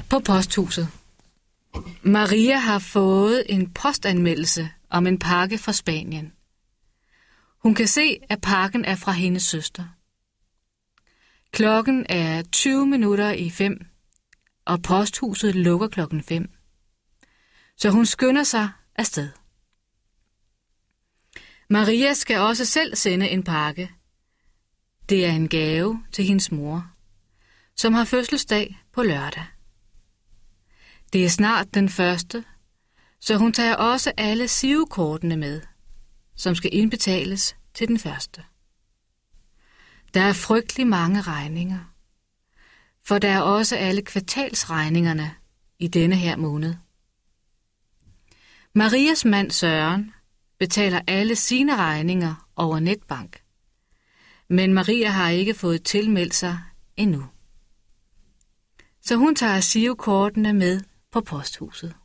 På posthuset. Maria har fået en postanmeldelse om en pakke fra Spanien. Hun kan se, at pakken er fra hendes søster. Klokken er 5:20, og posthuset lukker 5:00. Så hun skynder sig afsted. Maria skal også selv sende en pakke. Det er en gave til hendes mor, som har fødselsdag på lørdag. Det er snart den 1., så hun tager også alle sivekortene med, som skal indbetales til den 1. Der er frygtelig mange regninger, for der er også alle kvartalsregningerne i denne her måned. Marias mand Søren betaler alle sine regninger over netbank, men Maria har ikke fået tilmeldt sig endnu. Så hun tager sivekortene med på posthuset.